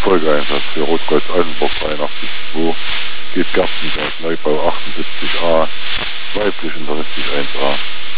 Folgeeinsatz für Rotkreuz Altenburg 83.2 geht Gerstenberg Neubau 78a, weiblich unterrichtig 1a.